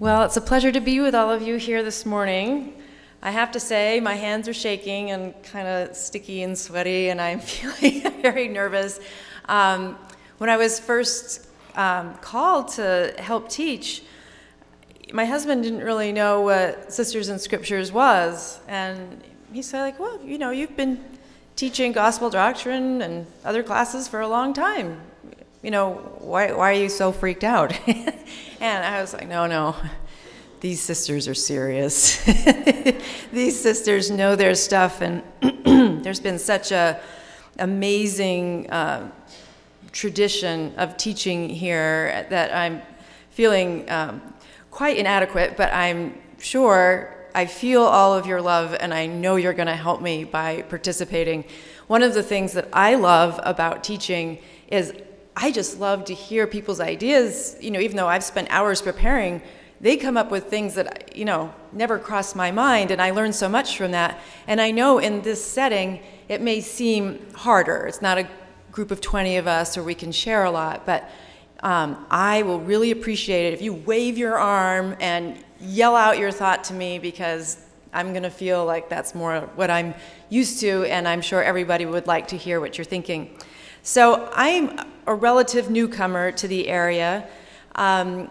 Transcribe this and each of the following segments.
Well, it's a pleasure to be with all of you here this morning. I have to say, my hands are shaking and kind of sticky and sweaty, and I'm feeling very nervous. When I was first called to help teach, my husband didn't really know what Sisters in Scriptures was, and he said, like, well, you know, you've been teaching gospel doctrine and other classes for a long time. You know, why are you so freaked out? And I was like, no, these sisters are serious. These sisters know their stuff, and there's been such a amazing tradition of teaching here that I'm feeling quite inadequate, but I'm sure I feel all of your love, and I know you're going to help me by participating. One of the things that I love about teaching is I just love to hear people's ideas. You know, even though I've spent hours preparing, they come up with things that, you know, never crossed my mind, and I learn so much from that. And I know in this setting, it may seem harder. It's not a group of 20 of us, or we can share a lot, but I will really appreciate it if you wave your arm and yell out your thought to me, because I'm going to feel like that's more what I'm used to, and I'm sure everybody would like to hear what you're thinking. So I'm a relative newcomer to the area. I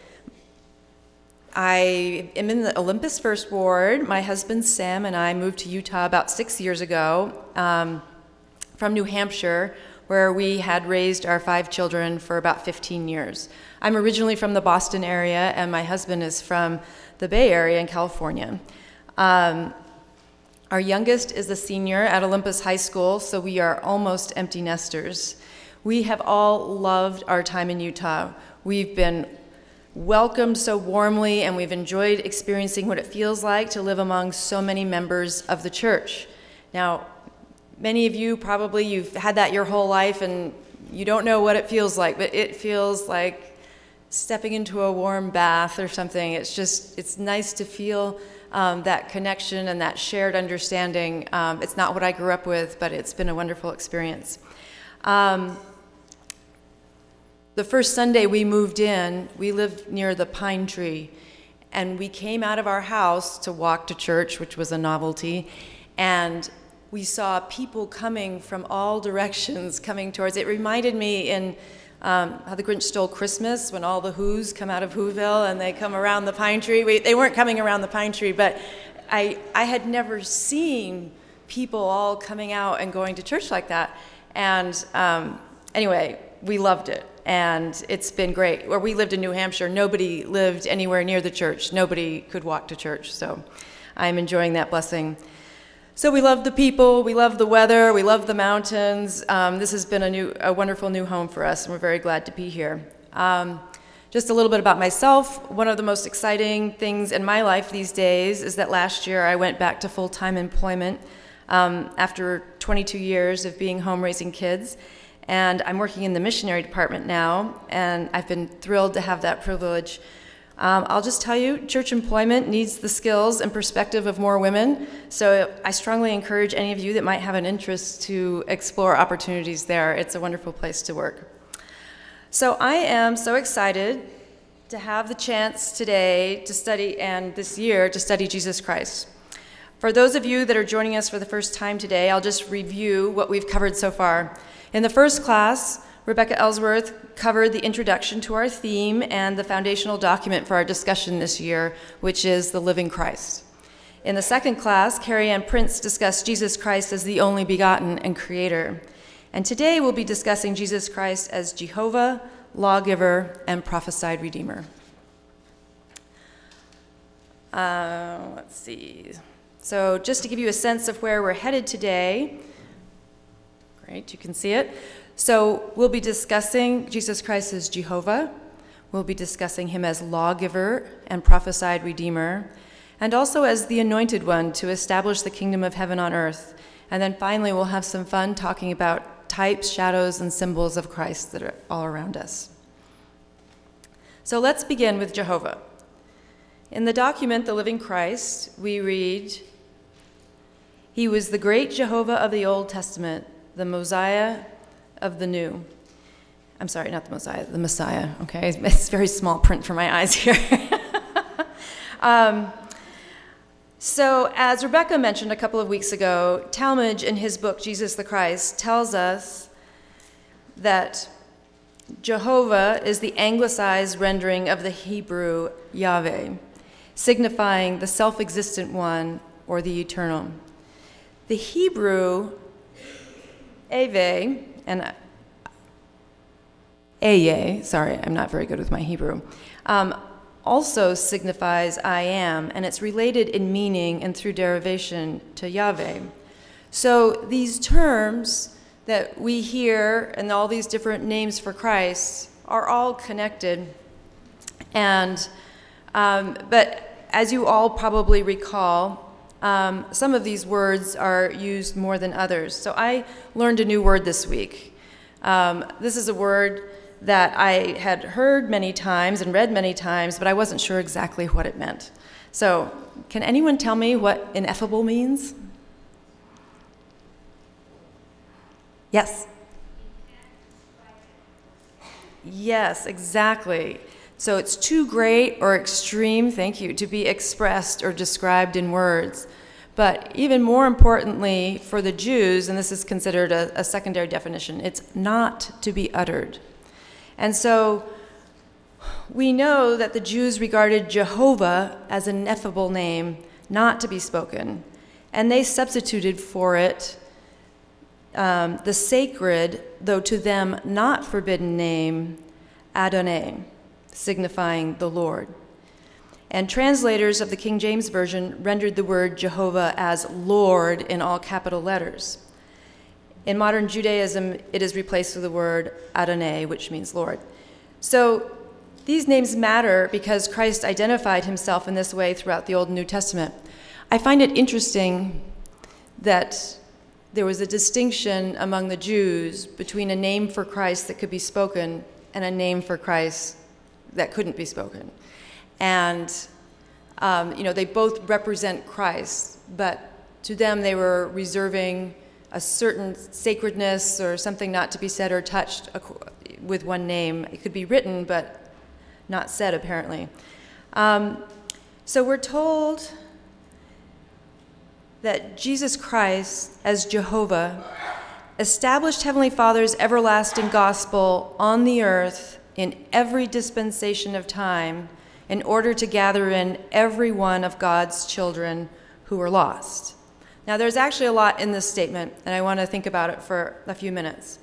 am in the Olympus First Ward. My husband Sam and I moved to Utah about 6 years ago from New Hampshire, where we had raised our 5 children for about 15 years. I'm originally from the Boston area, and my husband is from the Bay Area in California. Our youngest is a senior at Olympus High School, so we are almost empty nesters. We have all loved our time in Utah. We've been welcomed so warmly, and we've enjoyed experiencing what it feels like to live among so many members of the church. Now, many of you probably, you've had that your whole life, and you don't know what it feels like, but it feels like stepping into a warm bath or something. It's nice to feel that connection and that shared understanding. It's not what I grew up with, but it's been a wonderful experience. The first Sunday we moved in, we lived near the pine tree, and we came out of our house to walk to church, which was a novelty, and we saw people coming from all directions coming towards it. It reminded me in How the Grinch Stole Christmas, when all the Who's come out of Whoville and they come around the pine tree. They weren't coming around the pine tree, but I had never seen people all coming out and going to church like that. And anyway, we loved it, and it's been great. Where we lived in New Hampshire, nobody lived anywhere near the church. Nobody could walk to church, so I'm enjoying that blessing. So we love the people, we love the weather, we love the mountains. This has been a wonderful new home for us, and we're very glad to be here. Just a little bit about myself. One of the most exciting things in my life these days is that last year I went back to full-time employment after 22 years of being home raising kids. And I'm working in the missionary department now, and I've been thrilled to have that privilege. I'll just tell you, church employment needs the skills and perspective of more women, so I strongly encourage any of you that might have an interest to explore opportunities there. It's a wonderful place to work. So I am so excited to have the chance today to study, and this year to study Jesus Christ. For those of you that are joining us for the first time today, I'll just review what we've covered so far. In the first class, Rebecca Ellsworth covered the introduction to our theme and the foundational document for our discussion this year, which is the living Christ. In the second class, Carrie Ann Prince discussed Jesus Christ as the only begotten and creator. And today we'll be discussing Jesus Christ as Jehovah, lawgiver, and prophesied redeemer. Let's see. So just to give you a sense of where we're headed today, great, you can see it. So we'll be discussing Jesus Christ as Jehovah. We'll be discussing him as lawgiver and prophesied redeemer, and also as the anointed one to establish the kingdom of heaven on earth. And then finally, we'll have some fun talking about types, shadows, and symbols of Christ that are all around us. So let's begin with Jehovah. In the document, The Living Christ, we read, "He was the great Jehovah of the Old Testament, the Mosiah of the New." I'm sorry, not the Messiah, the Messiah, okay? It's very small print for my eyes here. So as Rebecca mentioned a couple of weeks ago, Talmage in his book, Jesus the Christ, tells us that Jehovah is the anglicized rendering of the Hebrew Yahweh, signifying the self-existent one or the eternal. The Hebrew Ave and Eye, sorry, I'm not very good with my Hebrew, also signifies I am, and it's related in meaning and through derivation to Yahweh. So these terms that we hear and all these different names for Christ are all connected. And but as you all probably recall, some of these words are used more than others. So I learned a new word this week. This is a word that I had heard many times and read many times, but I wasn't sure exactly what it meant. So can anyone tell me what ineffable means? Yes? Yes, exactly. So it's too great or extreme, thank you, to be expressed or described in words. But even more importantly for the Jews, and this is considered a secondary definition, it's not to be uttered. And so we know that the Jews regarded Jehovah as an ineffable name, not to be spoken, and they substituted for it the sacred, though to them not forbidden name, Adonai, signifying the Lord. And translators of the King James Version rendered the word Jehovah as Lord in all capital letters. In modern Judaism, it is replaced with the word Adonai, which means Lord. So these names matter because Christ identified himself in this way throughout the Old and New Testament. I find it interesting that there was a distinction among the Jews between a name for Christ that could be spoken and a name for Christ that couldn't be spoken. And, they both represent Christ, but to them they were reserving a certain sacredness or something not to be said or touched with one name. It could be written, but not said, apparently. So we're told that Jesus Christ, as Jehovah, established Heavenly Father's everlasting gospel on the earth in every dispensation of time in order to gather in every one of God's children who are lost. Now, there's actually a lot in this statement, and I want to think about it for a few minutes.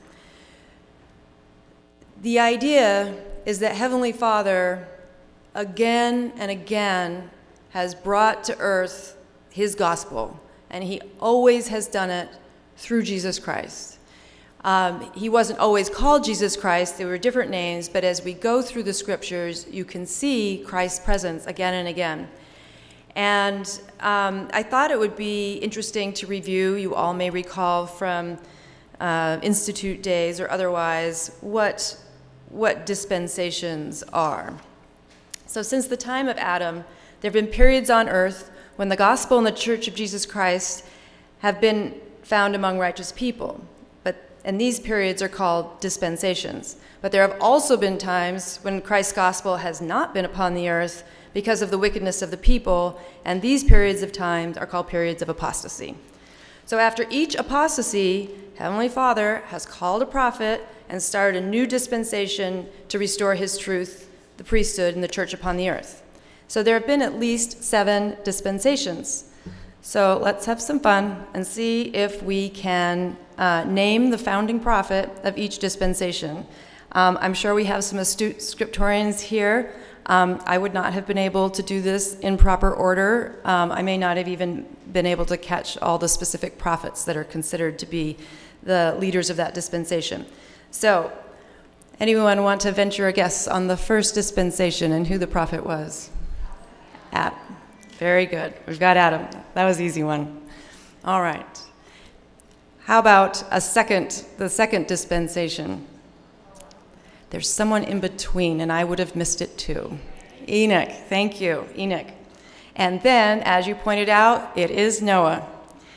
The idea is that Heavenly Father, again and again, has brought to earth his gospel, and he always has done it through Jesus Christ. He wasn't always called Jesus Christ. There were different names, but as we go through the scriptures, you can see Christ's presence again and again. And I thought it would be interesting to review, you all may recall from Institute days or otherwise, what dispensations are. So since the time of Adam, there have been periods on earth when the gospel and the church of Jesus Christ have been found among righteous people. And these periods are called dispensations. But there have also been times when Christ's gospel has not been upon the earth because of the wickedness of the people, and these periods of time are called periods of apostasy. So after each apostasy, Heavenly Father has called a prophet and started a new dispensation to restore his truth, the priesthood, and the church upon the earth. So there have been at least 7 dispensations. So let's have some fun and see if we can name the founding prophet of each dispensation. I'm sure we have some astute scriptorians here. I would not have been able to do this in proper order. I may not have even been able to catch all the specific prophets that are considered to be the leaders of that dispensation. So, anyone want to venture a guess on the first dispensation and who the prophet was? Adam. Very good. We've got Adam. That was an easy one. All right. How about the second dispensation? There's someone in between, and I would have missed it too. Enoch. Thank you, Enoch. And then, as you pointed out, it is Noah.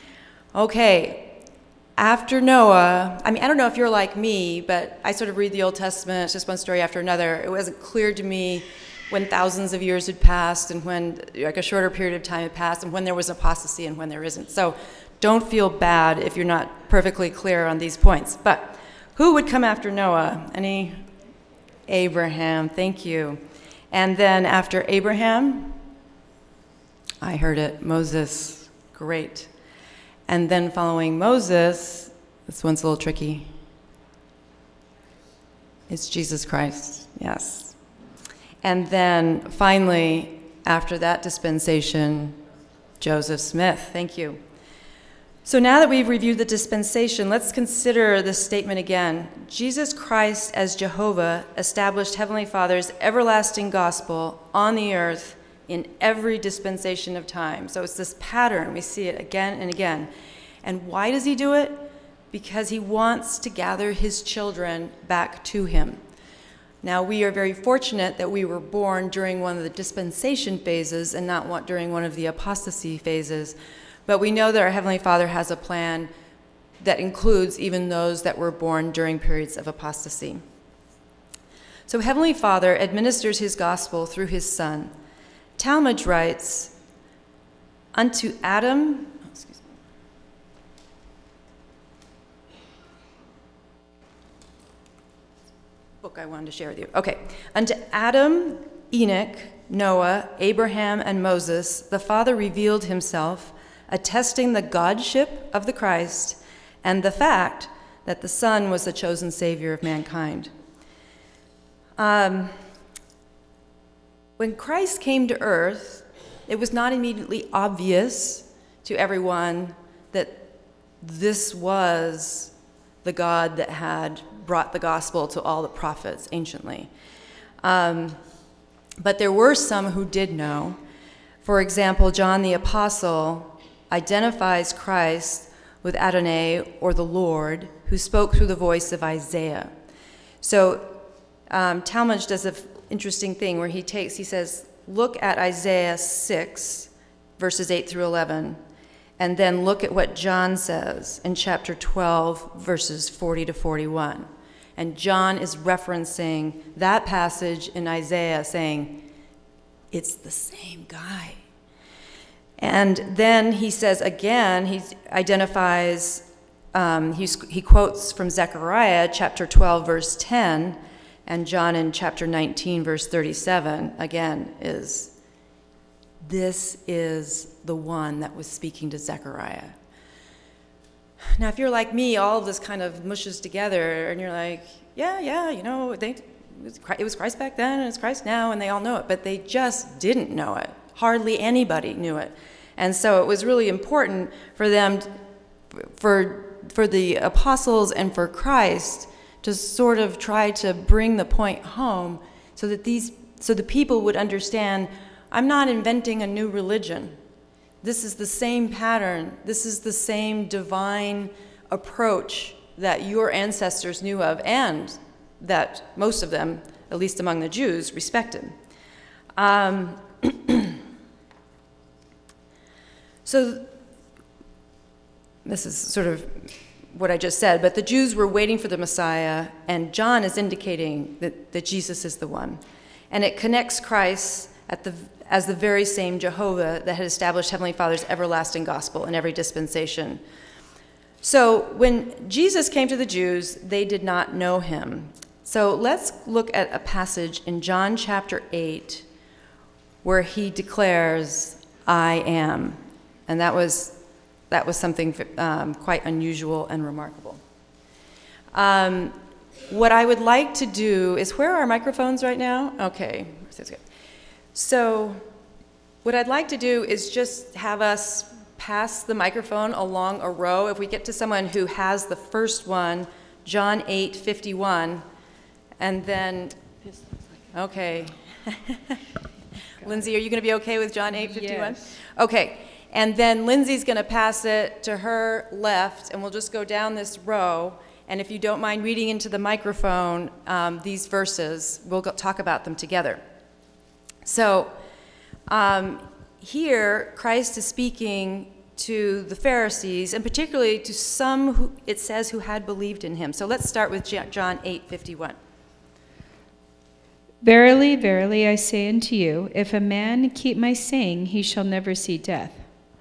Okay. After Noah, I don't know if you're like me, but I sort of read the Old Testament, it's just one story after another. It wasn't clear to me when thousands of years had passed and when like a shorter period of time had passed and when there was apostasy and when there isn't. So don't feel bad if you're not perfectly clear on these points. But who would come after Noah? Any? Abraham, thank you. And then after Abraham, I heard it, Moses, great. And then following Moses, this one's a little tricky. It's Jesus Christ, yes. And then finally, after that dispensation, Joseph Smith, thank you. So now that we've reviewed the dispensation, let's consider this statement again. Jesus Christ as Jehovah established Heavenly Father's everlasting gospel on the earth in every dispensation of time. So it's this pattern. We see it again and again. And why does he do it? Because he wants to gather his children back to him. Now, we are very fortunate that we were born during one of the dispensation phases and not during one of the apostasy phases. But we know that our Heavenly Father has a plan that includes even those that were born during periods of apostasy. So Heavenly Father administers his gospel through his Son. Talmage writes, unto Adam, book I wanted to share with you. Okay. Unto Adam, Enoch, Noah, Abraham, and Moses, the Father revealed himself, attesting the godship of the Christ and the fact that the Son was the chosen Savior of mankind. When Christ came to earth, it was not immediately obvious to everyone that this was the God that had brought the gospel to all the prophets anciently. But there were some who did know. For example, John the Apostle identifies Christ with Adonai, or the Lord, who spoke through the voice of Isaiah. So Talmage does an interesting thing where he says, look at Isaiah 6, verses 8 through 11, and then look at what John says in chapter 12, verses 40 to 41. And John is referencing that passage in Isaiah saying, it's the same guy. And then he says again, he identifies, he quotes from Zechariah chapter 12, verse 10, and John in chapter 19, verse 37, again, this is the one that was speaking to Zechariah. Now, if you're like me, all of this kind of mushes together, and you're like, yeah, you know, it was Christ back then, and it's Christ now, and they all know it, but they just didn't know it. Hardly anybody knew it. And so it was really important for them, for the apostles and for Christ to sort of try to bring the point home so that the people would understand, I'm not inventing a new religion. This is the same pattern. This is the same divine approach that your ancestors knew of and that most of them, at least among the Jews, respected. So this is sort of what I just said, but the Jews were waiting for the Messiah, and John is indicating that Jesus is the one. And it connects Christ as the very same Jehovah that had established Heavenly Father's everlasting gospel in every dispensation. So when Jesus came to the Jews, they did not know him. So let's look at a passage in John chapter 8 where he declares, I am. And that was something quite unusual and remarkable. What I would like to do is, where are our microphones right now? Okay, that's good. So what I'd like to do is just have us pass the microphone along a row. If we get to someone who has the first one, John 8:51, and then, okay. Lindsay, are you going to be okay with John 8:51? Yes. Okay. And then Lindsay's going to pass it to her left, and we'll just go down this row. And if you don't mind reading into the microphone these verses, we'll talk about them together. So here, Christ is speaking to the Pharisees, and particularly to some who, it says, who had believed in him. So let's start with John 8:51. Verily, verily, I say unto you, if a man keep my saying, he shall never see death.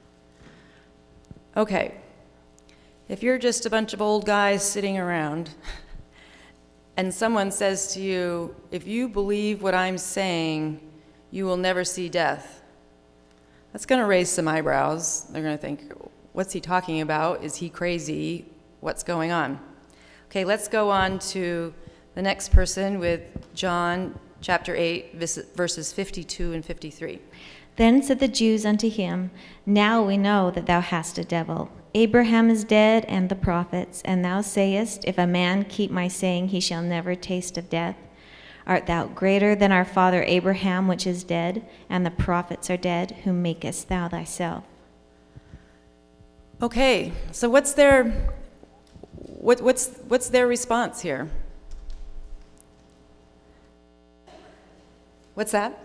Okay, if you're just a bunch of old guys sitting around and someone says to you, if you believe what I'm saying, you will never see death, that's going to raise some eyebrows. They're going to think, what's he talking about? Is he crazy? What's going on? Okay, let's go on to the next person with John chapter 8, verses 52 and 53. Then said the Jews unto him, Now we know that thou hast a devil. Abraham is dead, and the prophets, and thou sayest, If a man keep my saying, he shall never taste of death. Art thou greater than our father Abraham, which is dead, and the prophets are dead? Whom makest thou thyself? Okay, so what's their response here? What's that?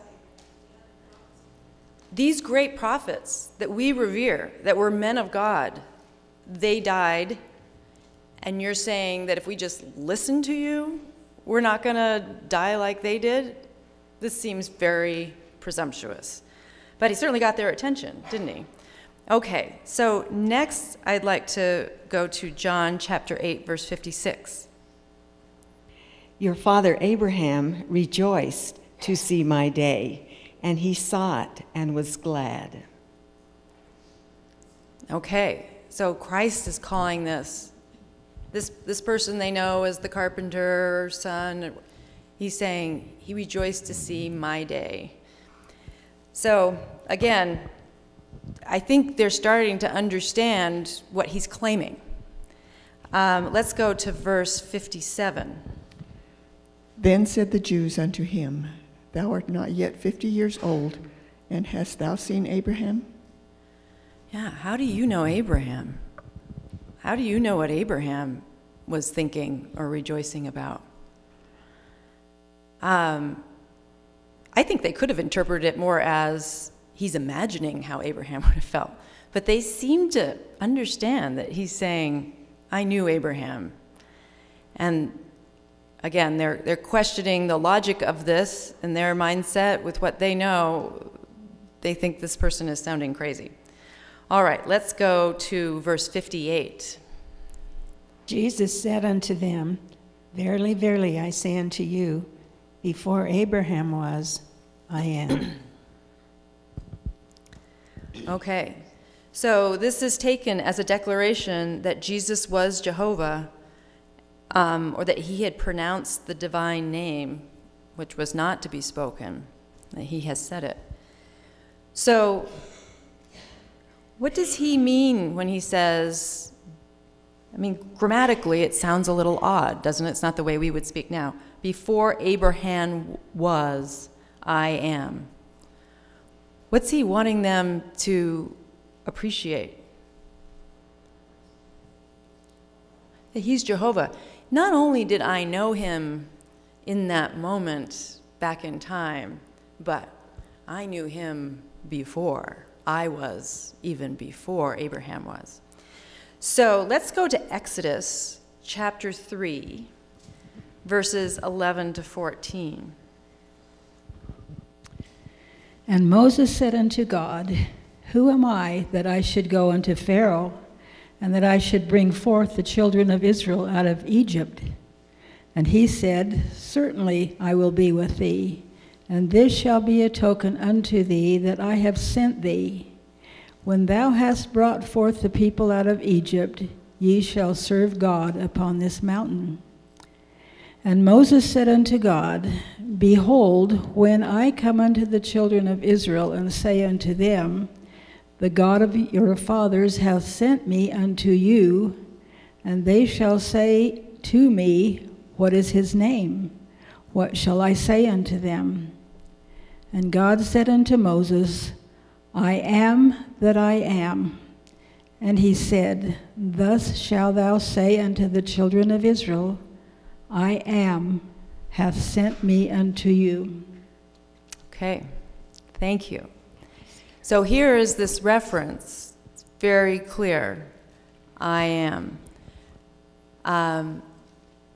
These great prophets that we revere, that were men of God, they died, and you're saying that if we just listen to you, we're not going to die like they did? This seems very presumptuous. But he certainly got their attention, didn't he? Okay, so next I'd like to go to John chapter 8, verse 56. Your father Abraham rejoiced to see my day, and he saw it and was glad. Okay, so Christ is calling this person they know as the carpenter's son. He's saying he rejoiced to see my day. So again, I think they're starting to understand what he's claiming. Let's go to verse 57. Then said the Jews unto him, Thou art not yet 50 years old, and hast thou seen Abraham? Yeah, how do you know Abraham? How do you know what Abraham was thinking or rejoicing about? I think they could have interpreted it more as he's imagining how Abraham would have felt. But they seem to understand that he's saying, I knew Abraham. And again, they're questioning the logic of this and their mindset with what they know. They think this person is sounding crazy. All right, let's go to verse 58. Jesus said unto them, Verily, verily, I say unto you, before Abraham was, I am. Okay, so this is taken as a declaration that Jesus was Jehovah, or that he had pronounced the divine name, which was not to be spoken, that he has said it. So what does he mean when he says, I mean, grammatically it sounds a little odd, doesn't it? It's not the way we would speak now. Before Abraham was, I am. What's he wanting them to appreciate? That he's Jehovah. Not only did I know him in that moment back in time, but I knew him before. I was even before Abraham was. So let's go to Exodus chapter 3, verses 11 to 14. And Moses said unto God, Who am I that I should go unto Pharaoh, and that I should bring forth the children of Israel out of Egypt? And he said, Certainly I will be with thee, and this shall be a token unto thee that I have sent thee. When thou hast brought forth the people out of Egypt, ye shall serve God upon this mountain. And Moses said unto God, Behold, when I come unto the children of Israel and say unto them, The God of your fathers hath sent me unto you, and they shall say to me, What is his name? What shall I say unto them? And God said unto Moses, I am that I am. And he said, Thus shalt thou say unto the children of Israel, I am hath sent me unto you. Okay, thank you. So here is this reference. It's very clear. I am.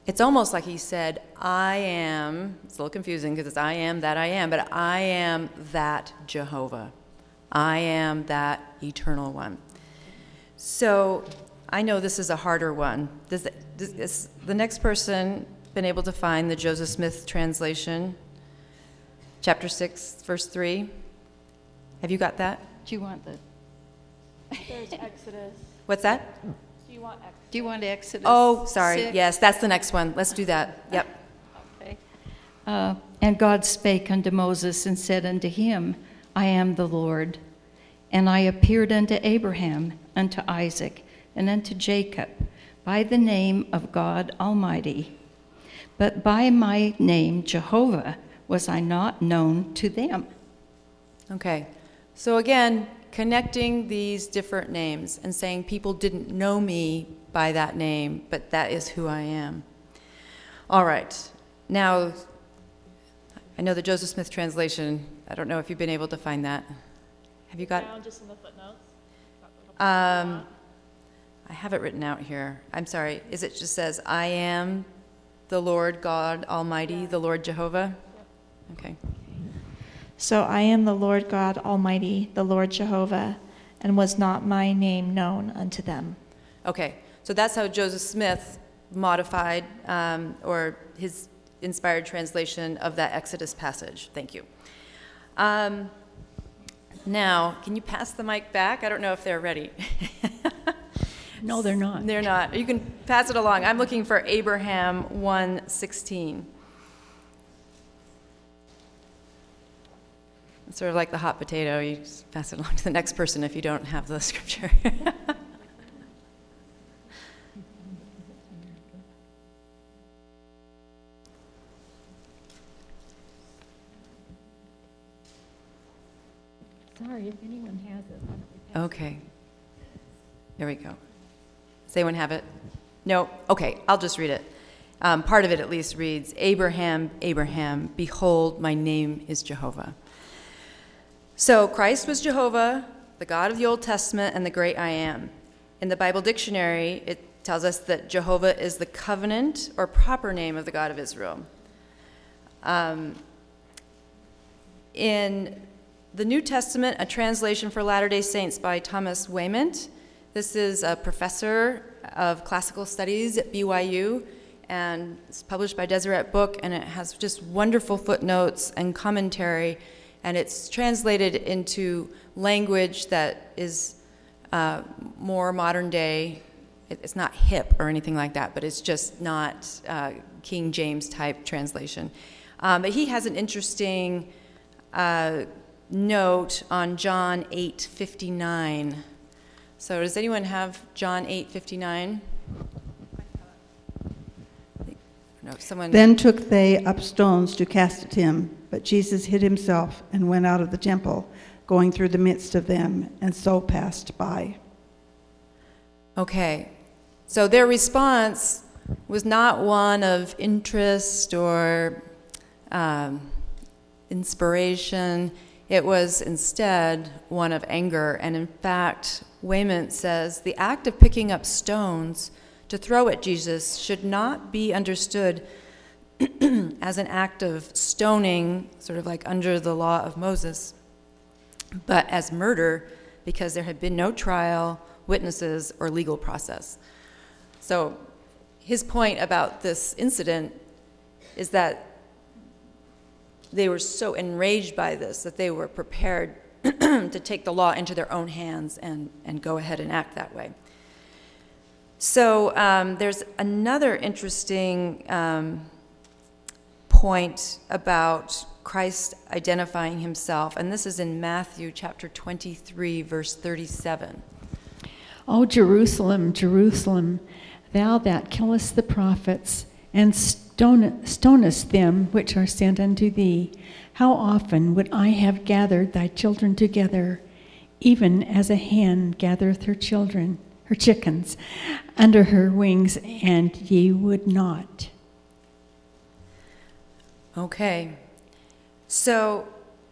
it's almost like he said, I am, it's a little confusing because it's I am that I am, but I am that Jehovah. I am that eternal one. So I know this is a harder one. Is the next person been able to find the Joseph Smith translation? Chapter 6, verse 3. Have you got that? Do you want the? There's Exodus. What's that? Do you want Exodus? Do you want Exodus? Oh, sorry. 6? Yes, that's the next one. Let's do that. Yep. Okay. And God spake unto Moses and said unto him, I am the Lord. And I appeared unto Abraham, unto Isaac, and unto Jacob, by the name of God Almighty. But by my name Jehovah was I not known to them. Okay. So again, connecting these different names and saying people didn't know me by that name, but that is who I am. All right. Now, I know the Joseph Smith translation. I don't know if you've been able to find that. Have you got? Down just in the footnotes. I have it written out here. I'm sorry. Is it just says, I am the Lord God Almighty, the Lord Jehovah? Okay. So I am the Lord God Almighty, the Lord Jehovah, and was not my name known unto them. Okay. So that's how Joseph Smith modified or his inspired translation of that Exodus passage. Thank you. Now, can you pass the mic back? I don't know if they're ready. No, they're not. They're not. You can pass it along. I'm looking for Abraham 1:16. It's sort of like the hot potato. You just pass it along to the next person if you don't have the scripture. Sorry, if anyone has it. Okay. There we go. Does anyone have it? No? Okay, I'll just read it. Part of it at least reads, Abraham, Abraham, behold, my name is Jehovah. So Christ was Jehovah, the God of the Old Testament, and the great I am. In the Bible dictionary, it tells us that Jehovah is the covenant or proper name of the God of Israel. In the New Testament, a translation for Latter-day Saints by Thomas Wayment. This is a professor of classical studies at BYU, and it's published by Deseret Book, and it has just wonderful footnotes and commentary, and it's translated into language that is more modern day. It's not hip or anything like that, but it's just not King James type translation. But he has an interesting note on John 8:59. So does anyone have John 8:59? No, someone. Then took they up stones to cast at him, but Jesus hid himself and went out of the temple, going through the midst of them, and so passed by. Okay, so their response was not one of interest or inspiration. It was instead one of anger. And in fact, Wayment says the act of picking up stones to throw at Jesus should not be understood as an act of stoning, sort of like under the law of Moses, but as murder because there had been no trial, witnesses, or legal process. So his point about this incident is that they were so enraged by this that they were prepared to take the law into their own hands and go ahead and act that way. So there's another interesting point about Christ identifying himself, and this is in Matthew chapter 23, verse 37. O Jerusalem, Jerusalem, thou that killest the prophets, and stonest them which are sent unto thee, how often would I have gathered thy children together, even as a hen gathereth her chickens, under her wings, and ye would not. Okay, so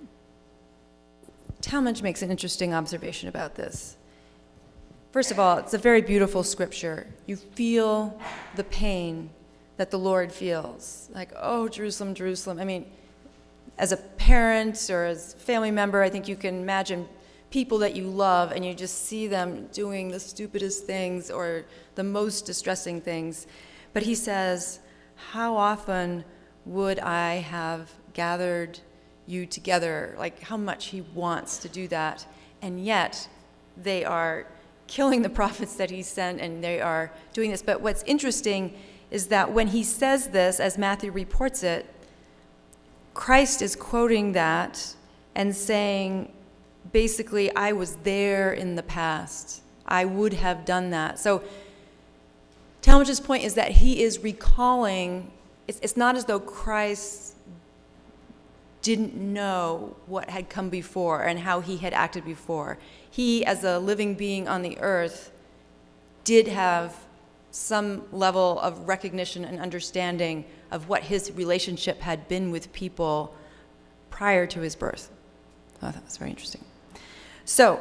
Talmage makes an interesting observation about this. First of all, it's a very beautiful scripture. You feel the pain that the Lord feels. Like, oh, Jerusalem, Jerusalem. I mean, as a parent or as a family member, I think you can imagine people that you love and you just see them doing the stupidest things or the most distressing things. But he says, how often would I have gathered you together? Like, how much he wants to do that. And yet, they are killing the prophets that he sent, and they are doing this. But what's interesting is that when he says this, as Matthew reports it, Christ is quoting that and saying, basically, I was there in the past. I would have done that. So Talmage's point is that he is recalling, it's not as though Christ didn't know what had come before and how he had acted before. He, as a living being on the earth, did have some level of recognition and understanding of what his relationship had been with people prior to his birth. I thought that was very interesting. So,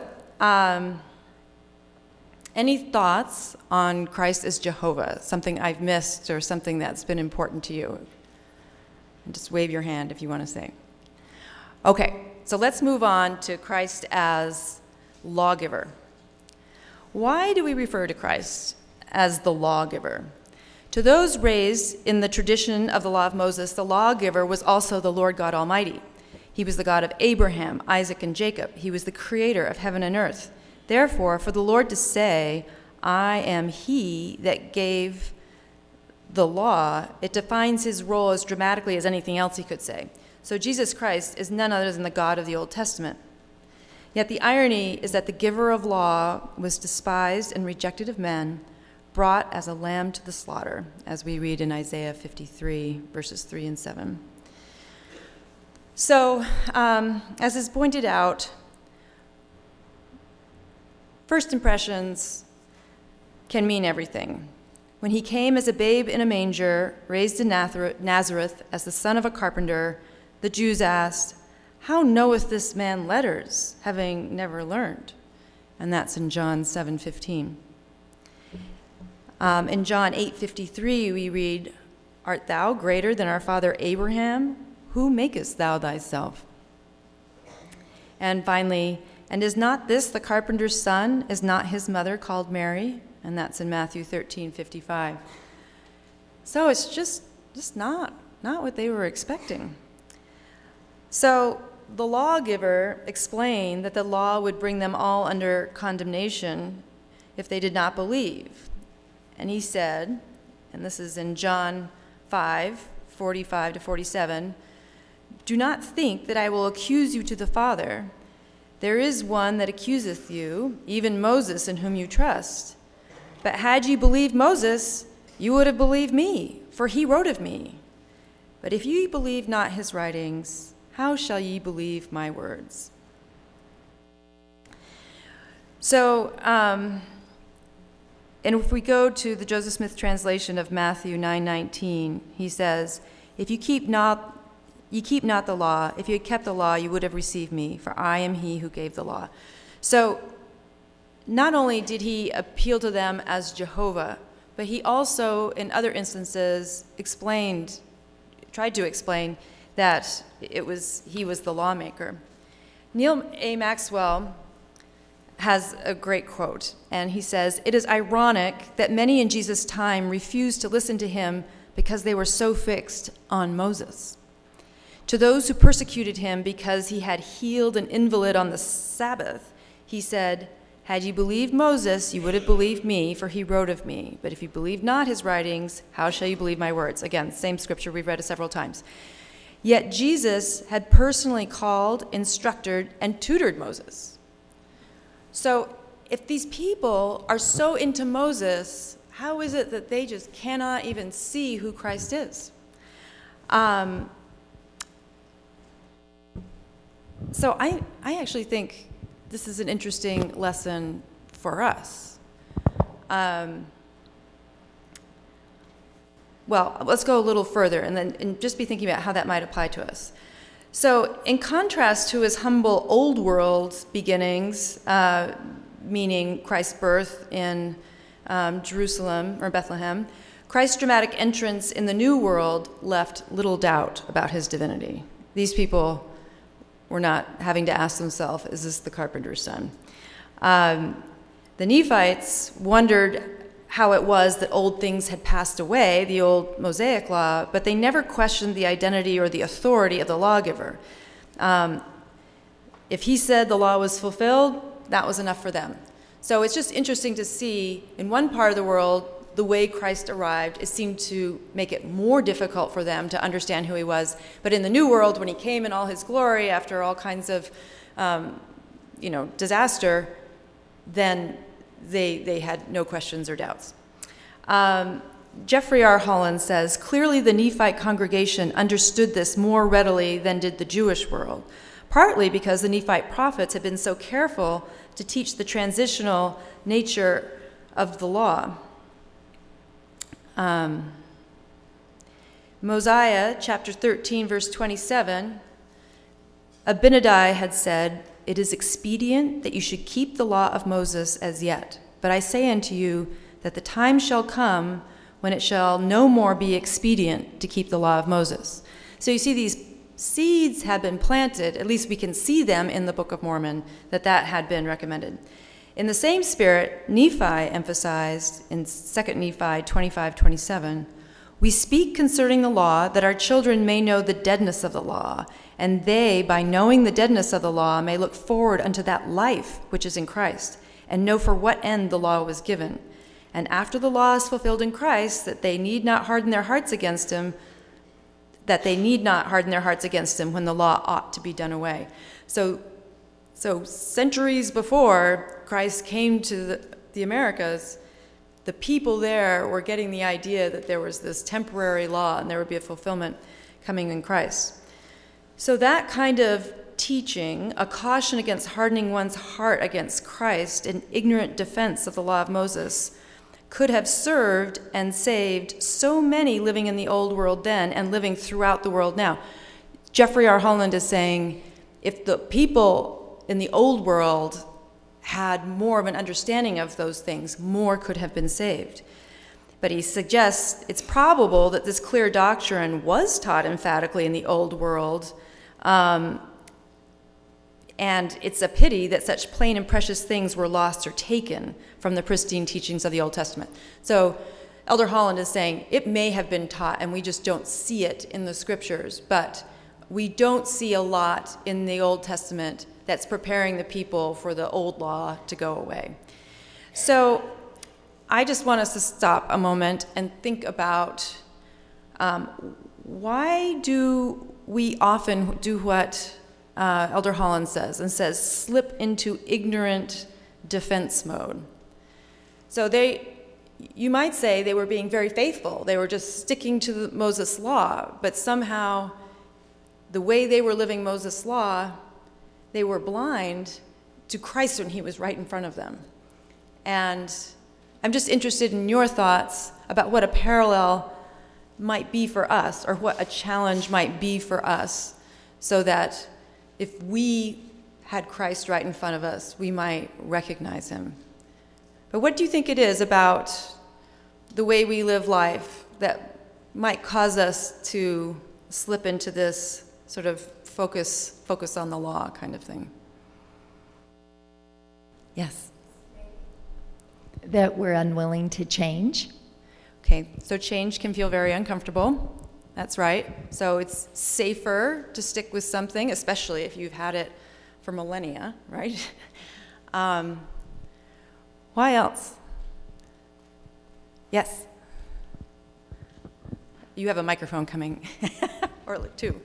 any thoughts on Christ as Jehovah? Something I've missed or something that's been important to you? And just wave your hand if you want to say. Okay, so let's move on to Christ as lawgiver. Why do we refer to Christ as the lawgiver? To those raised in the tradition of the law of Moses, the lawgiver was also the Lord God Almighty. He was the God of Abraham, Isaac, and Jacob. He was the creator of heaven and earth. Therefore, for the Lord to say, I am he that gave the law, it defines his role as dramatically as anything else he could say. So Jesus Christ is none other than the God of the Old Testament. Yet the irony is that the giver of law was despised and rejected of men, brought as a lamb to the slaughter, as we read in Isaiah 53, verses 3 and 7. So, as is pointed out, first impressions can mean everything. When he came as a babe in a manger, raised in Nazareth as the son of a carpenter, the Jews asked, how knoweth this man letters, having never learned? And that's in John 7:15. In John 8:53, we read, art thou greater than our father Abraham? Who makest thou thyself? And finally, and is not this the carpenter's son? Is not his mother called Mary? And that's in Matthew 13:55. So it's just not what they were expecting. So the lawgiver explained that the law would bring them all under condemnation if they did not believe. And he said, and this is in John 5:45-47, do not think that I will accuse you to the Father. There is one that accuseth you, even Moses, in whom you trust. But had ye believed Moses, you would have believed me, for he wrote of me. But if ye believe not his writings, how shall ye believe my words? So, and if we go to the Joseph Smith translation of Matthew 9:19, he says, if ye keep not the law, if you had kept the law, you would have received me, for I am he who gave the law. So, not only did he appeal to them as Jehovah, but he also, in other instances, tried to explain that he was the lawmaker. Neil A. Maxwell has a great quote, and he says, it is ironic that many in Jesus' time refused to listen to him because they were so fixed on Moses. To those who persecuted him because he had healed an invalid on the Sabbath, he said, had you believed Moses, you would have believed me, for he wrote of me. But if you believe not his writings, how shall you believe my words? Again, same scripture, we've read it several times. Yet Jesus had personally called, instructed, and tutored Moses. So if these people are so into Moses, how is it that they just cannot even see who Christ is? So I actually think this is an interesting lesson for us. Well, let's go a little further and just be thinking about how that might apply to us. So in contrast to his humble old world beginnings, meaning Christ's birth in Jerusalem or Bethlehem, Christ's dramatic entrance in the New World left little doubt about his divinity. These people were not having to ask themselves, is this the carpenter's son? The Nephites wondered how it was that old things had passed away, the old Mosaic law, but they never questioned the identity or the authority of the lawgiver. If he said the law was fulfilled, that was enough for them. So it's just interesting to see in one part of the world, the way Christ arrived, it seemed to make it more difficult for them to understand who he was. But in the New World, when he came in all his glory after all kinds of disaster, then they had no questions or doubts. Jeffrey R. Holland says, clearly the Nephite congregation understood this more readily than did the Jewish world, partly because the Nephite prophets had been so careful to teach the transitional nature of the law. Mosiah chapter 13, verse 27, Abinadi had said, "It is expedient that you should keep the law of Moses as yet. But I say unto you that the time shall come when it shall no more be expedient to keep the law of Moses." So you see these seeds have been planted, at least we can see them in the Book of Mormon, that had been recommended. In the same spirit, Nephi emphasized in 2 Nephi 25:27, "We speak concerning the law that our children may know the deadness of the law, and they, by knowing the deadness of the law, may look forward unto that life which is in Christ, and know for what end the law was given. And after the law is fulfilled in Christ, that they need not harden their hearts against him, when the law ought to be done away." So centuries before Christ came to the Americas, the people there were getting the idea that there was this temporary law and there would be a fulfillment coming in Christ. So that kind of teaching, a caution against hardening one's heart against Christ, an ignorant defense of the law of Moses, could have served and saved so many living in the old world then and living throughout the world now. Jeffrey R. Holland is saying, if the people in the old world had more of an understanding of those things, more could have been saved. But he suggests it's probable that this clear doctrine was taught emphatically in the old world, and it's a pity that such plain and precious things were lost or taken from the pristine teachings of the Old Testament. So Elder Holland is saying it may have been taught and we just don't see it in the scriptures, but we don't see a lot in the Old Testament that's preparing the people for the old law to go away. So I just want us to stop a moment and think about why do we often do what Elder Holland says, and says slip into ignorant defense mode. So you might say they were being very faithful. They were just sticking to the Moses law, but somehow the way they were living Moses' law, they were blind to Christ when he was right in front of them. And I'm just interested in your thoughts about what a parallel might be for us, or what a challenge might be for us, so that if we had Christ right in front of us, we might recognize him. But what do you think it is about the way we live life that might cause us to slip into this sort of focus on the law kind of thing? Yes. That we're unwilling to change. Okay, so change can feel very uncomfortable. That's right. So it's safer to stick with something, especially if you've had it for millennia, right? Why else? Yes? You have a microphone coming, or two.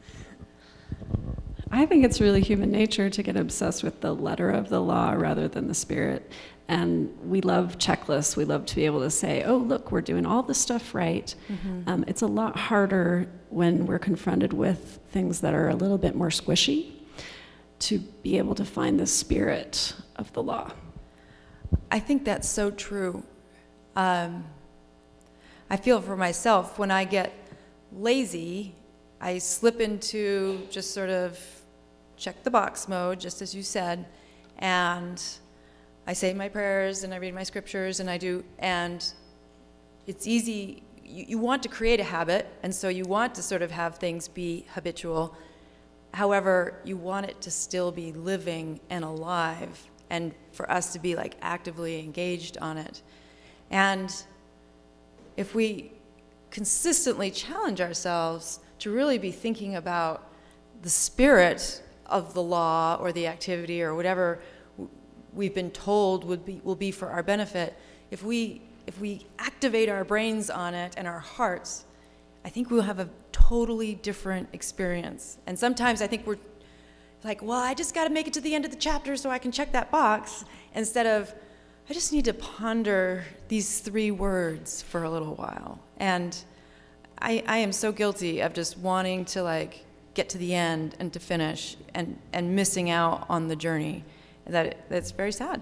I think it's really human nature to get obsessed with the letter of the law rather than the spirit. And we love checklists. We love to be able to say, oh, look, we're doing all this stuff right. Mm-hmm. It's a lot harder when we're confronted with things that are a little bit more squishy to be able to find the spirit of the law. I think that's so true. I feel for myself, when I get lazy, I slip into just sort of check the box mode, just as you said, and I say my prayers and I read my scriptures and and it's easy you want to create a habit, and so you want to sort of have things be habitual. However, you want it to still be living and alive, and for us to be like actively engaged on it. And if we consistently challenge ourselves to really be thinking about the spirit of the law or the activity or whatever we've been told will be for our benefit, if we activate our brains on it and our hearts, I think we'll have a totally different experience. And sometimes I think we're like, well, I just got to make it to the end of the chapter so I can check that box, instead of, I just need to ponder these 3 words for a little while. And I am so guilty of just wanting to like get to the end and to finish and missing out on the journey. That's very sad.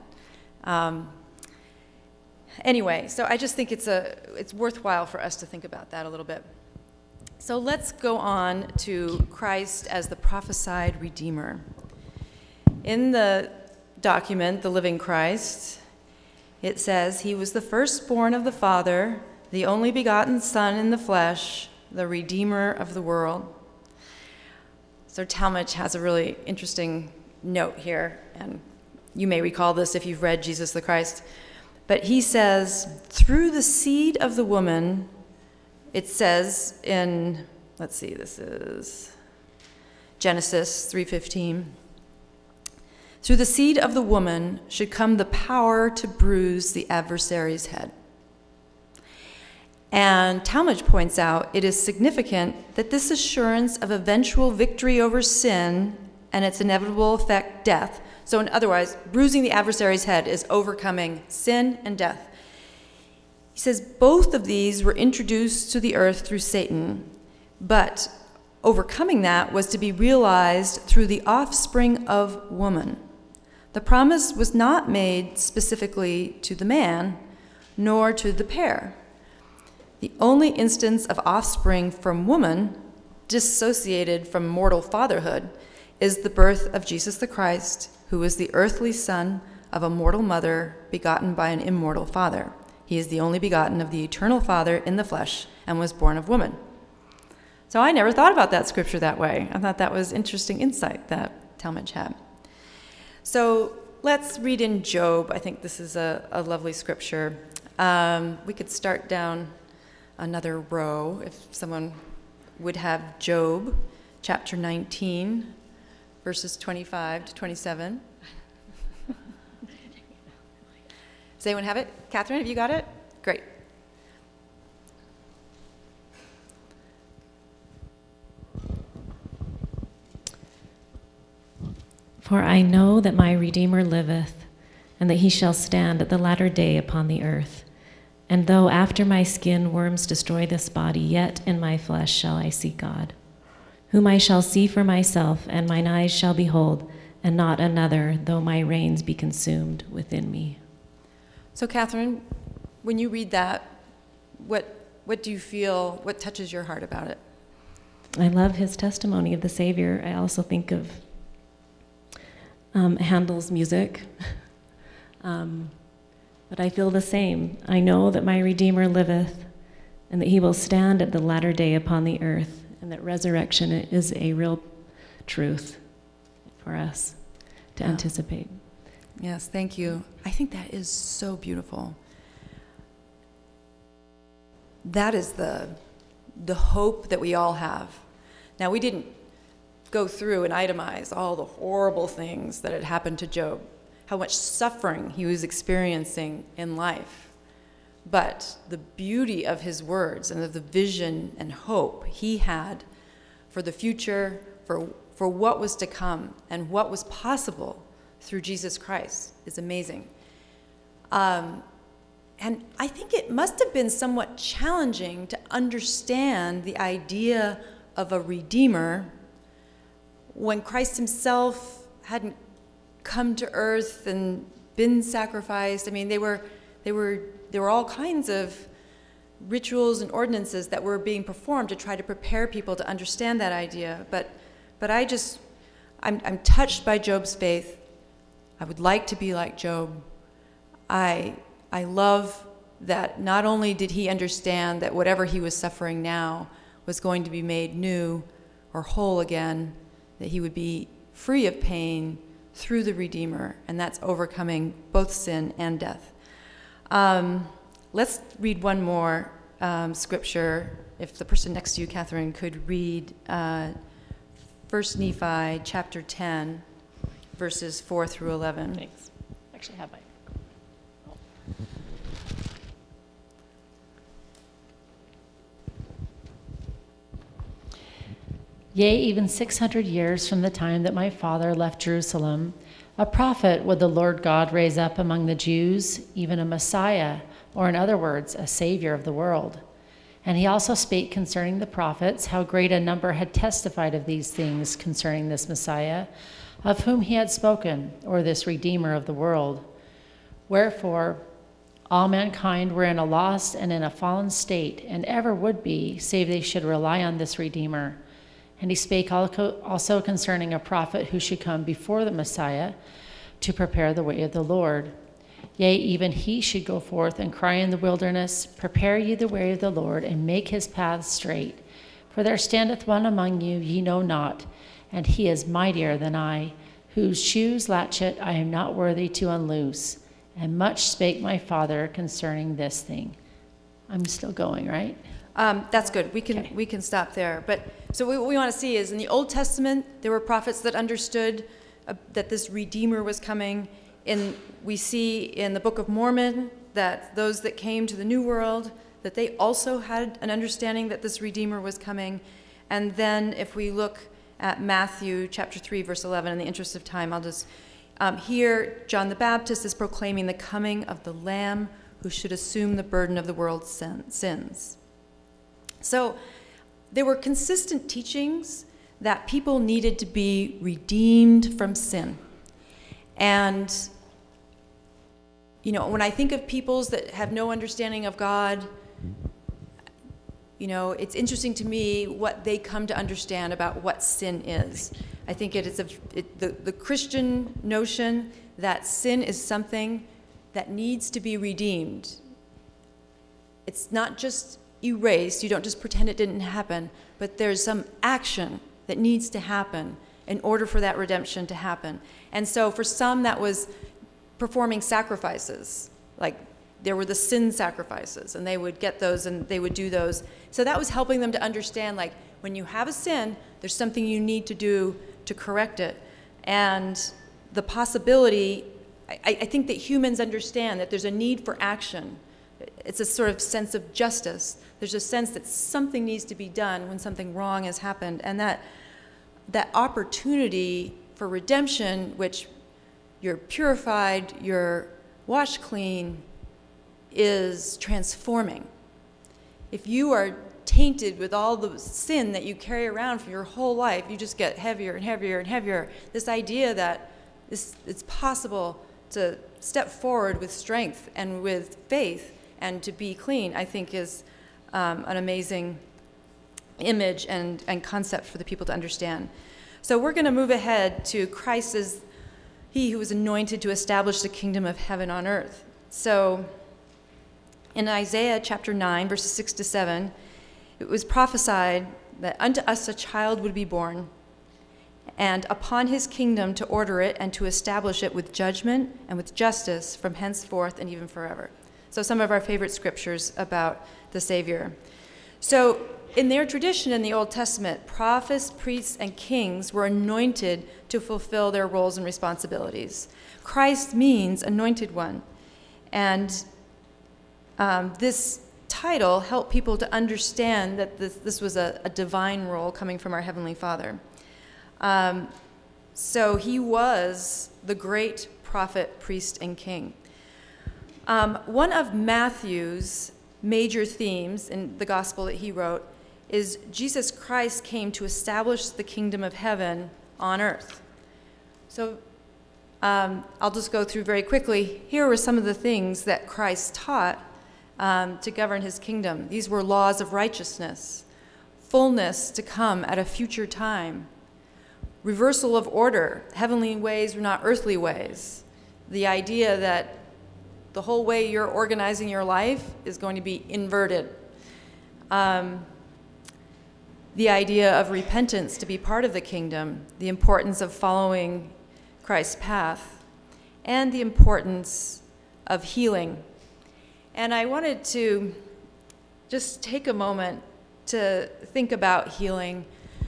Anyway, so I just think it's worthwhile for us to think about that a little bit. So let's go on to Christ as the prophesied Redeemer. In the document, The Living Christ, it says, "He was the firstborn of the Father, the only begotten Son in the flesh, the Redeemer of the world." So Talmage has a really interesting note here, and you may recall this if you've read Jesus the Christ. But he says, through the seed of the woman, it says in, let's see, this is Genesis 3:15. "Through the seed of the woman should come the power to bruise the adversary's head." And Talmage points out it is significant that this assurance of eventual victory over sin and its inevitable effect, death. So in other words, bruising the adversary's head is overcoming sin and death. He says both of these were introduced to the earth through Satan, but overcoming that was to be realized through the offspring of woman. The promise was not made specifically to the man, nor to the pair. The only instance of offspring from woman, dissociated from mortal fatherhood, is the birth of Jesus the Christ, who is the earthly son of a mortal mother begotten by an immortal father. He is the only begotten of the eternal Father in the flesh and was born of woman. So I never thought about that scripture that way. I thought that was interesting insight that Talmage had. So let's read in Job. I think this is a lovely scripture. We could start down another row if someone would have Job chapter 19, verses 25 to 27. Does anyone have it? Catherine, have you got it? Great. "For I know that my Redeemer liveth, and that he shall stand at the latter day upon the earth. And though after my skin worms destroy this body, yet in my flesh shall I see God, whom I shall see for myself, and mine eyes shall behold, and not another, though my reins be consumed within me." So Catherine, when you read that, what do you feel, what touches your heart about it? I love his testimony of the Savior. I also think of Handel's music. But I feel the same. I know that my Redeemer liveth, and that he will stand at the latter day upon the earth, and that resurrection is a real truth for us to anticipate. Yes, thank you. I think that is so beautiful. That is the hope that we all have. Now, we didn't go through and itemize all the horrible things that had happened to Job, how much suffering he was experiencing in life. But the beauty of his words and of the vision and hope he had for the future, for what was to come and what was possible through Jesus Christ is amazing. And I think it must have been somewhat challenging to understand the idea of a redeemer when Christ himself hadn't come to earth and been sacrificed. I mean, there were all kinds of rituals and ordinances that were being performed to try to prepare people to understand that idea. But I'm touched by Job's faith. I would like to be like Job. I love that not only did he understand that whatever he was suffering now was going to be made new or whole again, that he would be free of pain through the Redeemer, and that's overcoming both sin and death. Let's read one more scripture. If the person next to you, Catherine, could read 1 Nephi chapter 10, verses 4 through 11. Thanks. Actually, have my. Yea, even 600 years from the time that my father left Jerusalem, a prophet would the Lord God raise up among the Jews, even a Messiah, or in other words, a Savior of the world. And he also spake concerning the prophets, how great a number had testified of these things concerning this Messiah, of whom he had spoken, or this Redeemer of the world. Wherefore, all mankind were in a lost and in a fallen state, and ever would be, save they should rely on this Redeemer. And he spake also concerning a prophet who should come before the Messiah to prepare the way of the Lord. Yea, even he should go forth and cry in the wilderness, Prepare ye the way of the Lord, and make his paths straight. For there standeth one among you ye know not, and he is mightier than I, whose shoes latchet I am not worthy to unloose. And much spake my father concerning this thing. I'm still going, right? That's good. We can stop there. But so what we want to see is in the Old Testament, there were prophets that understood that this Redeemer was coming. We see in the Book of Mormon that those that came to the New World, that they also had an understanding that this Redeemer was coming. And then if we look at Matthew chapter 3, verse 11, in the interest of time, I'll just, here John the Baptist is proclaiming the coming of the Lamb who should assume the burden of the world's sins. So there were consistent teachings that people needed to be redeemed from sin. And, when I think of peoples that have no understanding of God, it's interesting to me what they come to understand about what sin is. I think it is the Christian notion that sin is something that needs to be redeemed. It's not just erased. You don't just pretend it didn't happen, but there's some action that needs to happen in order for that redemption to happen. And so for some, that was performing sacrifices, like there were the sin sacrifices, and they would get those and they would do those. So that was helping them to understand, like, when you have a sin, there's something you need to do to correct it. And the possibility, I think that humans understand that there's a need for action. It's a sort of sense of justice. There's a sense that something needs to be done when something wrong has happened. And that opportunity for redemption, which you're purified, you're washed clean, is transforming. If you are tainted with all the sin that you carry around for your whole life, you just get heavier and heavier and heavier. This idea that it's possible to step forward with strength and with faith and to be clean, I think is an amazing image and concept for the people to understand. So we're going to move ahead to Christ as he who was anointed to establish the kingdom of heaven on earth. So in Isaiah chapter 9, verses 6 to 7, it was prophesied that unto us a child would be born, and upon his kingdom to order it and to establish it with judgment and with justice from henceforth and even forever. So some of our favorite scriptures about the Savior. So in their tradition in the Old Testament, prophets, priests, and kings were anointed to fulfill their roles and responsibilities. Christ means anointed one. And this title helped people to understand that this was a divine role coming from our Heavenly Father. So he was the great prophet, priest, and king. One of Matthew's major themes in the gospel that he wrote is Jesus Christ came to establish the kingdom of heaven on earth. So I'll just go through very quickly. Here were some of the things that Christ taught to govern his kingdom. These were laws of righteousness, fullness to come at a future time, reversal of order. Heavenly ways were not earthly ways. The idea that the whole way you're organizing your life is going to be inverted. The idea of repentance to be part of the kingdom, the importance of following Christ's path, and the importance of healing. And I wanted to just take a moment to think about healing.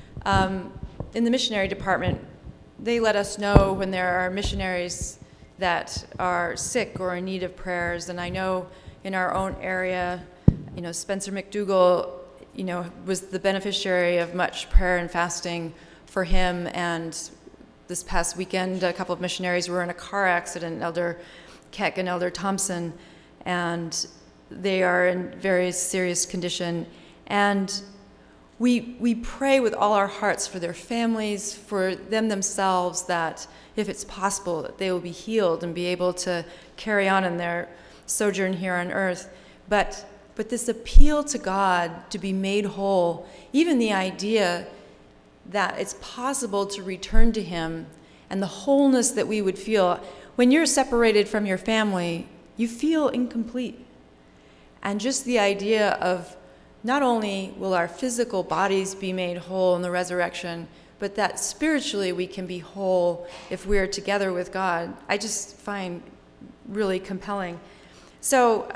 In the missionary department, they let us know when there are missionaries that are sick or in need of prayers. And I know in our own area, Spencer McDougall, was the beneficiary of much prayer and fasting for him. And this past weekend, a couple of missionaries were in a car accident, Elder Keck and Elder Thompson, and they are in very serious condition. And we pray with all our hearts for their families, for them themselves, that if it's possible, that they will be healed and be able to carry on in their sojourn here on earth. But this appeal to God to be made whole, even the idea that it's possible to return to Him, and the wholeness that we would feel. When you're separated from your family, you feel incomplete. And just the idea of not only will our physical bodies be made whole in the resurrection, but that spiritually we can be whole if we're together with God, I just find really compelling. So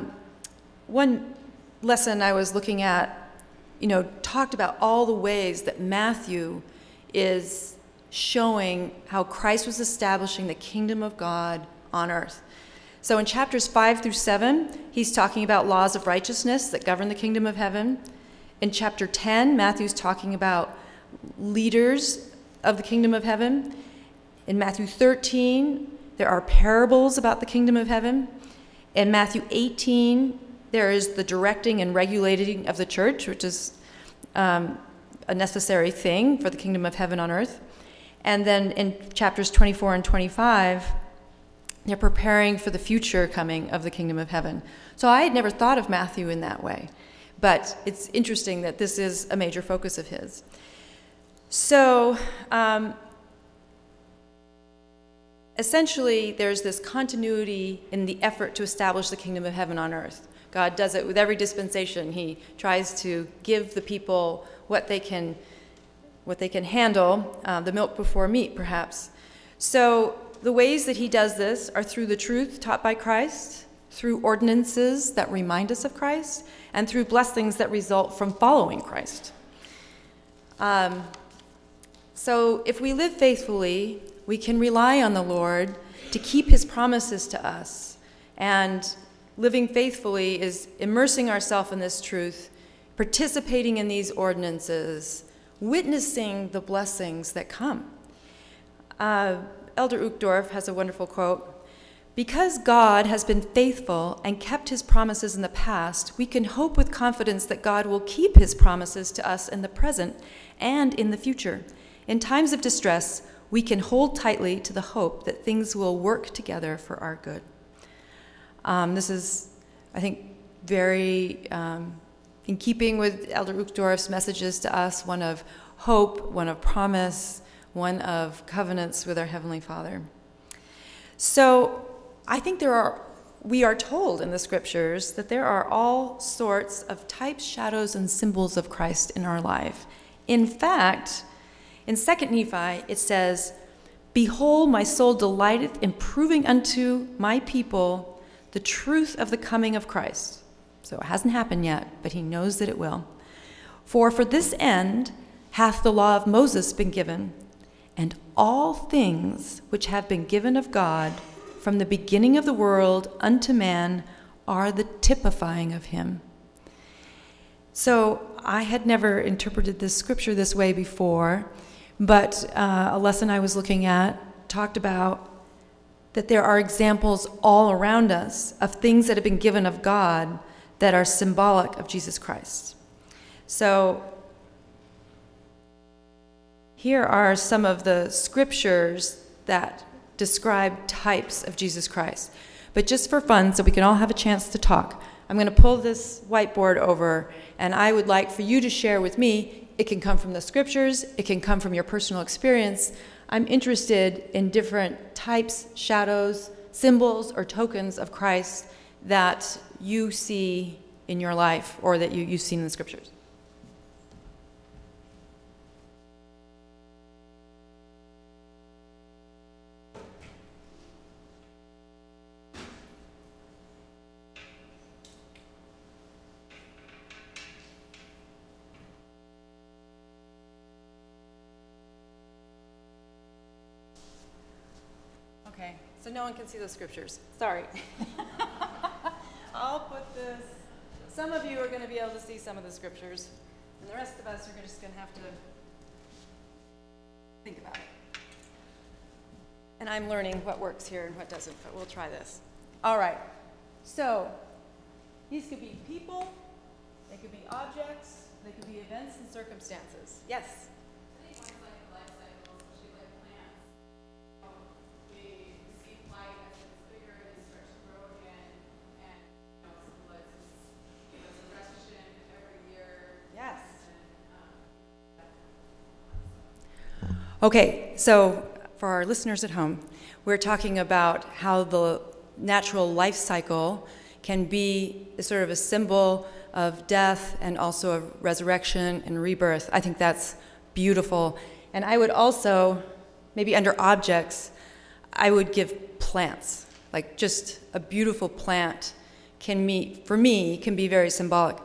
one lesson I was looking at, talked about all the ways that Matthew is showing how Christ was establishing the kingdom of God on earth. So in chapters 5 through 7, he's talking about laws of righteousness that govern the kingdom of heaven. In chapter 10, Matthew's talking about leaders of the kingdom of heaven. In Matthew 13, there are parables about the kingdom of heaven. In Matthew 18, there is the directing and regulating of the church, which is a necessary thing for the kingdom of heaven on earth. And then in chapters 24 and 25, they're preparing for the future coming of the kingdom of heaven. So I had never thought of Matthew in that way, but it's interesting that this is a major focus of his. So essentially, there's this continuity in the effort to establish the kingdom of heaven on earth. God does it with every dispensation. He tries to give the people what they can handle, the milk before meat, perhaps. So the ways that he does this are through the truth taught by Christ, through ordinances that remind us of Christ, and through blessings that result from following Christ. So if we live faithfully, we can rely on the Lord to keep his promises to us. And living faithfully is immersing ourselves in this truth, participating in these ordinances, witnessing the blessings that come. Elder Uchtdorf has a wonderful quote. Because God has been faithful and kept his promises in the past, we can hope with confidence that God will keep his promises to us in the present and in the future. In times of distress, we can hold tightly to the hope that things will work together for our good. This is, I think, very in keeping with Elder Uchtdorf's messages to us, one of hope, one of promise, one of covenants with our Heavenly Father. So I think we are told in the scriptures that there are all sorts of types, shadows, and symbols of Christ in our life. In fact, in 2 Nephi, it says, "Behold, my soul delighteth in proving unto my people the truth of the coming of Christ." So it hasn't happened yet, but he knows that it will. For this end hath the law of Moses been given, and all things which have been given of God from the beginning of the world unto man are the typifying of him. So I had never interpreted this scripture this way before, but a lesson I was looking at talked about that there are examples all around us of things that have been given of God that are symbolic of Jesus Christ. So here are some of the scriptures that describe types of Jesus Christ. But just for fun, so we can all have a chance to talk, I'm going to pull this whiteboard over, and I would like for you to share with me. It can come from the scriptures. It can come from your personal experience. I'm interested in different types, shadows, symbols or tokens of Christ that you see in your life or that you've seen in the scriptures? Okay, so no one can see those scriptures. Sorry. I'll put this. Some of you are going to be able to see some of the scriptures, and the rest of us are just going to have to think about it. And I'm learning what works here and what doesn't, but we'll try this. All right. So these could be people, they could be objects, they could be events and circumstances. Yes? Okay, so for our listeners at home, we're talking about how the natural life cycle can be sort of a symbol of death and also of resurrection and rebirth. I think that's beautiful. And I would also, maybe under objects, I would give plants. Like just a beautiful plant can be very symbolic.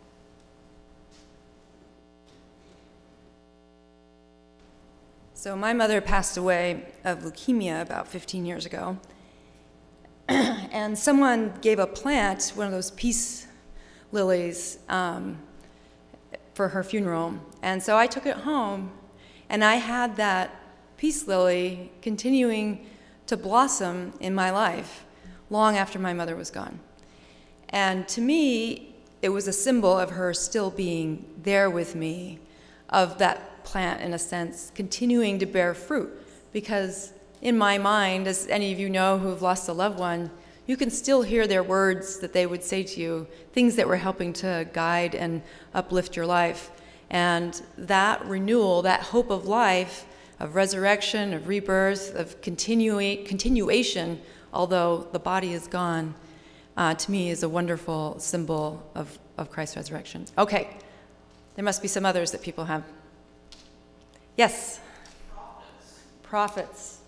So my mother passed away of leukemia about 15 years ago. And someone gave a plant, one of those peace lilies, for her funeral. And so I took it home, and I had that peace lily continuing to blossom in my life long after my mother was gone. And to me, it was a symbol of her still being there with me, of that plant, in a sense, continuing to bear fruit. Because in my mind, as any of you know who have lost a loved one, you can still hear their words that they would say to you, things that were helping to guide and uplift your life. And that renewal, that hope of life, of resurrection, of rebirth, of continuation, although the body is gone, to me is a wonderful symbol of Christ's resurrection. Okay, there must be some others that people have. Yes? Prophets.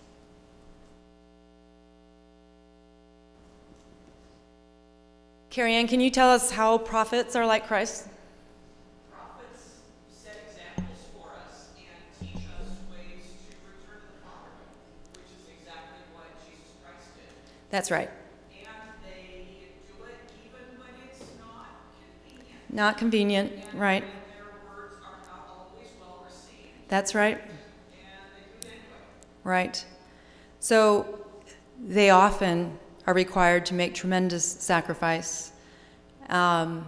Carrie Ann, can you tell us how prophets are like Christ? Prophets set examples for us and teach us ways to return to the Father, which is exactly what Jesus Christ did. That's right. And they do it even when it's not convenient. Not convenient, and right. When their words are not always well received. That's right. And they do it anyway. Right. So they often are required to make tremendous sacrifice. And,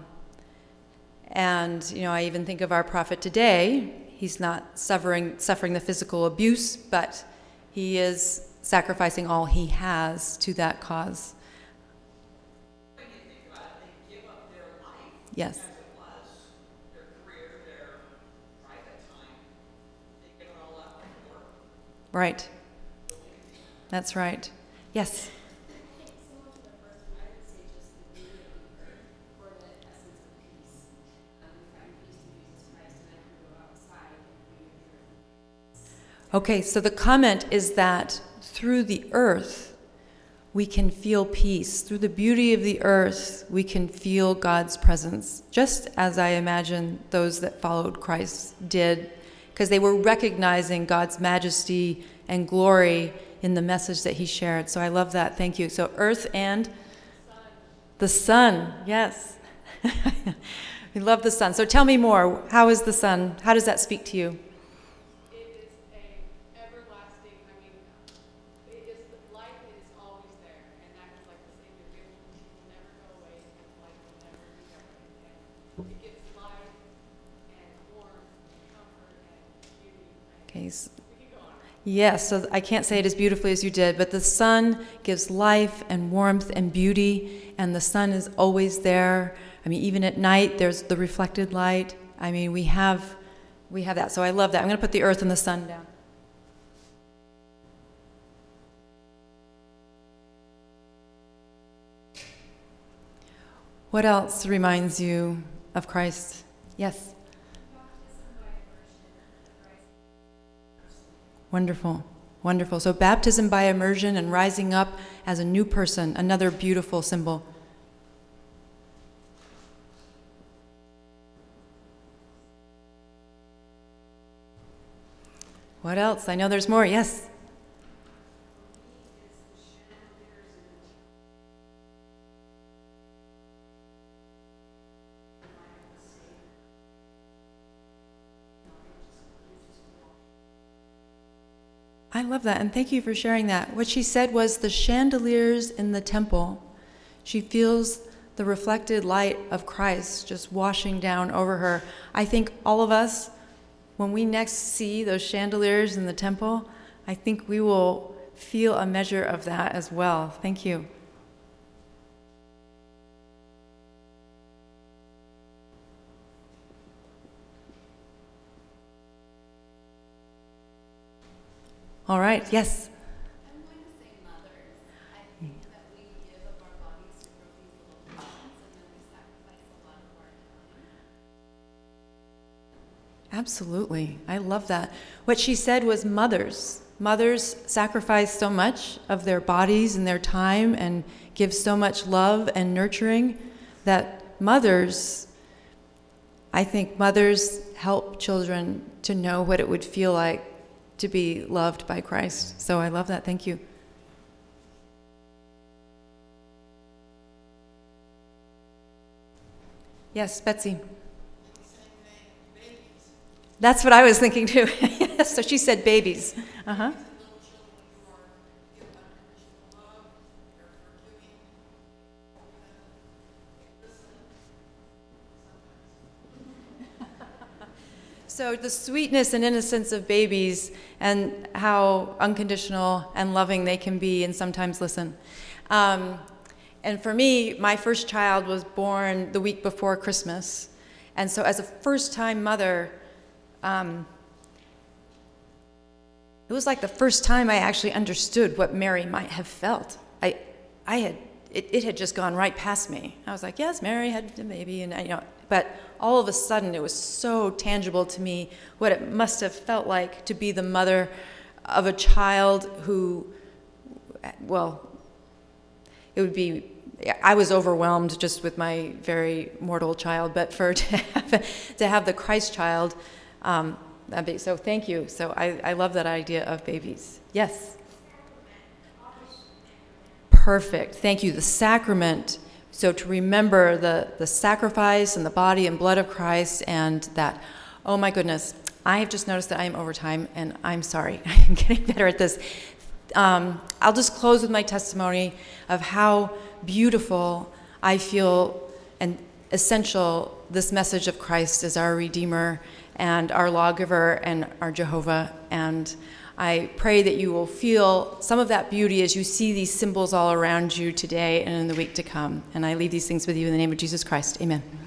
I even think of our prophet today. He's not suffering the physical abuse, but he is sacrificing all he has to that cause. When you think about it, they give up their life. Yes. As it was, their career, their private time. They give it all up for work. Right. That's right. Yes. Okay, so the comment is that through the earth, we can feel peace. Through the beauty of the earth, we can feel God's presence, just as I imagine those that followed Christ did, because they were recognizing God's majesty and glory in the message that he shared. So I love that. Thank you. So earth and the sun. Yes. We love the sun. So tell me more. How is the sun? How does that speak to you? Okay. Yes, so I can't say it as beautifully as you did, but the sun gives life and warmth and beauty, and the sun is always there. I mean, even at night, there's the reflected light. I mean, we have that. So I love that. I'm going to put the earth and the sun down. What else reminds you of Christ? Yes. Wonderful, wonderful. So baptism by immersion and rising up as a new person, another beautiful symbol. What else? I know there's more. Yes. I love that, and thank you for sharing that. What she said was the chandeliers in the temple. She feels the reflected light of Christ just washing down over her. I think all of us, when we next see those chandeliers in the temple, I think we will feel a measure of that as well. Thank you. All right, yes. I'm going to say mothers. I think that we give of our bodies to grow these little plants, and then we sacrifice a lot of our time. Absolutely. I love that. What she said was mothers. Mothers sacrifice so much of their bodies and their time and give so much love and nurturing that mothers, I think mothers help children to know what it would feel like to be loved by Christ. So I love that. Thank you. Yes, Betsy. That's what I was thinking too. So she said babies. Uh-huh. So the sweetness and innocence of babies and how unconditional and loving they can be and sometimes listen. And for me, my first child was born the week before Christmas. And so as a first-time mother, it was like the first time I actually understood what Mary might have felt. It had just gone right past me. I was like, yes, Mary had a baby, and but all of a sudden it was so tangible to me what it must have felt like to be the mother of a child who, well, it would be, I was overwhelmed just with my very mortal child, but to have the Christ child, so thank you. So I love that idea of babies. Yes. Perfect. Thank you. The sacrament. So to remember the sacrifice and the body and blood of Christ, and that, oh my goodness, I have just noticed that I am over time, and I'm sorry. I'm getting better at this. I'll just close with my testimony of how beautiful I feel and essential this message of Christ as our Redeemer and our lawgiver and our Jehovah. And I pray that you will feel some of that beauty as you see these symbols all around you today and in the week to come. And I leave these things with you in the name of Jesus Christ. Amen.